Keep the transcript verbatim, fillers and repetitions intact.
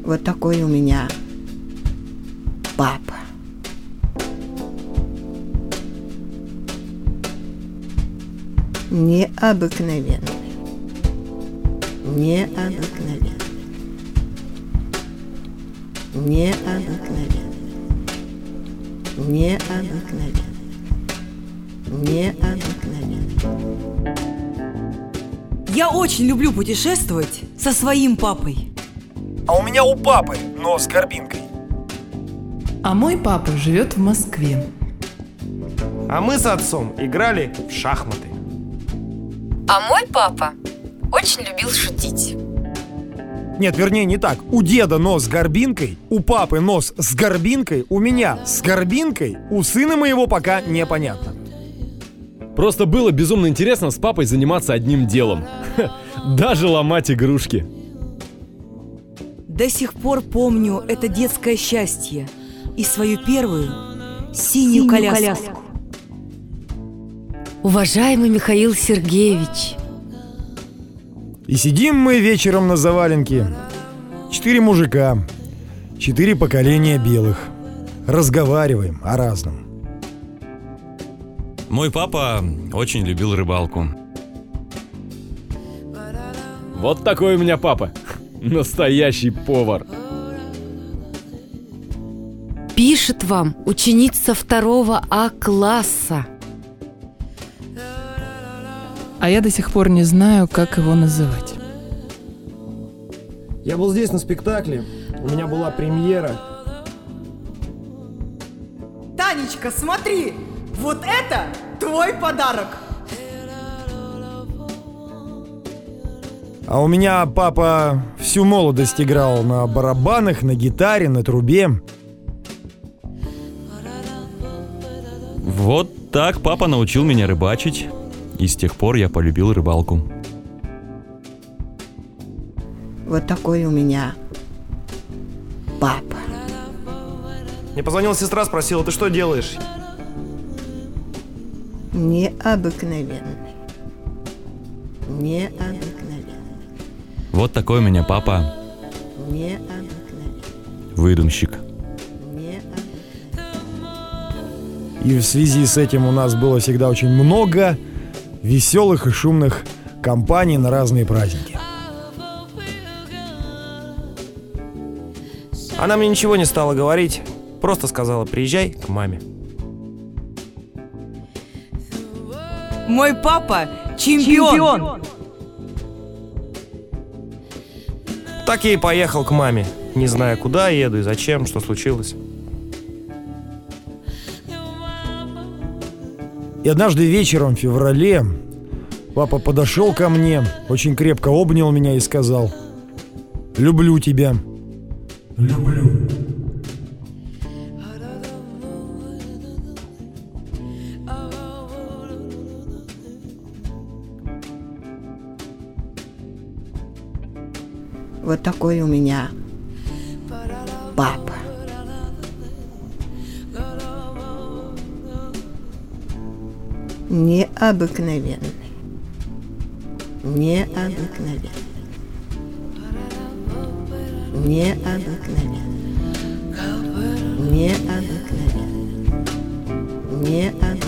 Вот такой у меня папа. Необыкновенный. Необыкновенный. Необыкновенный. Необыкновенный. Необыкновенный. Я очень люблю путешествовать со своим папой. А у меня у папы нос с горбинкой. А мой папа живет в Москве. А мы с отцом играли в шахматы. А мой папа очень любил шутить. Нет, вернее, не так. У деда нос с горбинкой, у папы нос с горбинкой, у меня с горбинкой, у сына моего пока непонятно. Просто было безумно интересно с папой заниматься одним делом. Даже ломать игрушки. До сих пор помню это детское счастье и свою первую синюю, синюю коляску. коляску. Уважаемый Михаил Сергеевич. И сидим мы вечером на заваленке. Четыре мужика, четыре поколения белых. Разговариваем о разном. Мой папа очень любил рыбалку. Вот такой у меня папа. Настоящий повар. Пишет вам ученица второго А класса. А я до сих пор не знаю, как его называть. Я был здесь на спектакле. У меня была премьера. Танечка, смотри! Вот это твой подарок! А у меня папа всю молодость играл на барабанах, на гитаре, на трубе. Вот так папа научил меня рыбачить. И с тех пор я полюбил рыбалку. Вот такой у меня папа. Мне позвонила сестра, спросила: ты что делаешь? Необыкновенный. Необыкновенный. Вот такой у меня папа. Необыкновенный. Выдумщик. Необыкновенный. И в связи с этим у нас было всегда очень много веселых и шумных компаний на разные праздники. Она мне ничего не стала говорить, просто сказала: приезжай к маме. Мой папа чемпион! чемпион. Так я и поехал к маме, не зная, куда еду и зачем, что случилось. И однажды вечером в феврале папа подошел ко мне, очень крепко обнял меня и сказал: люблю тебя. Люблю. Вот такой у меня папа. Необыкновенный. Необыкновенный. Необыкновенный. Необыкновенный. Необыкновенный.